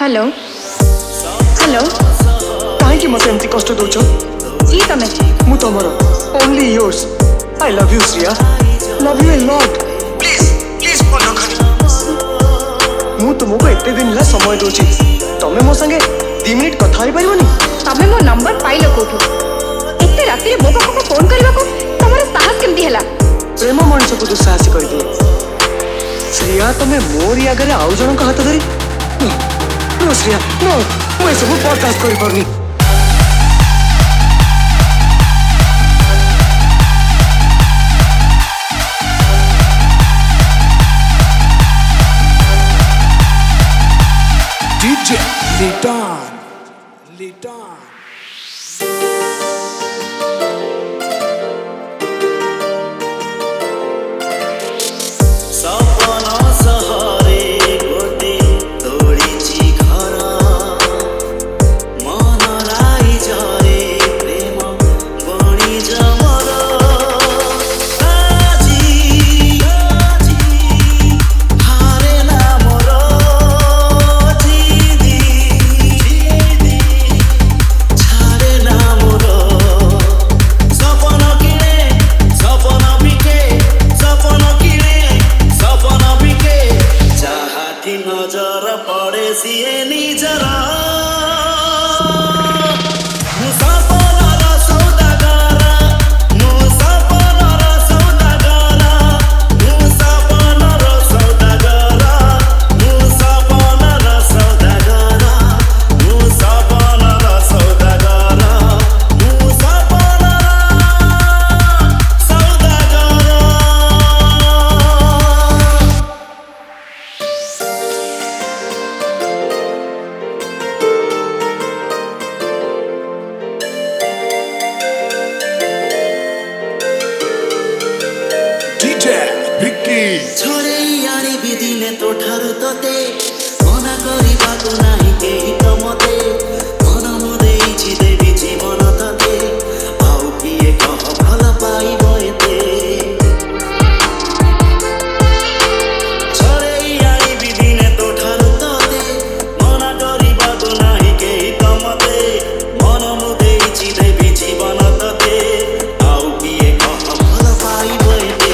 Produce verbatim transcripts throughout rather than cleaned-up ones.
Hello hello कहीं मत एमती कष्ट दौच जी तमें मु तुमर only yours I love you Shriya love you a lot please please phone रखनी मु तुमको एते दिन ला समय दोची तमे मो संगे दो मिनिट कथा होई परिबनी तमें मो नंबर पाइलो कोठो एते राती मो पाखो फोन करबा को तमर साहस केमती हला प्रेम मनुष्य को दुस्साहस कर दिए श्रिया तमे मोर आगे आउ जन का हाथ धरी नो श्रिया नो मैं सब पॉडकास्ट कर परनी डीजे लिटन लिटन नजर पड़े सीए निजरा Vicky यारी विधिने तो ठारू तते मना करिबा को नाही केही त मते मन मुदेइछि देवी जीवन तते आउ किए कह भल पाइबो एते छरे यारी विधिने तो ठारू तते मना करिबा को नाही केही त मते मन मुदेइछि देवी जीवन तते आउ किए कह भल पाइबो एते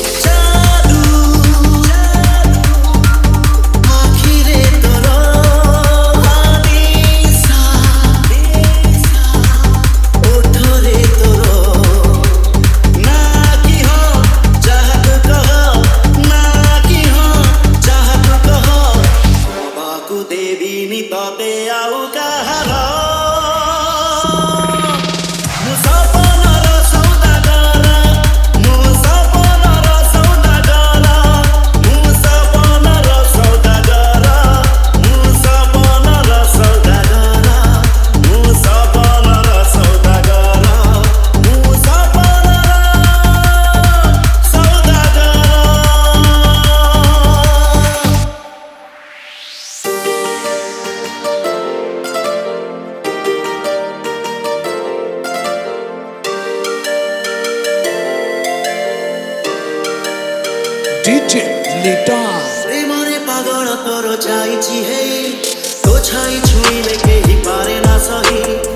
डीजे लिटन प्रेमरे पागल तोर चाइछि हे तो छाई छुइले केही पारे ना सही।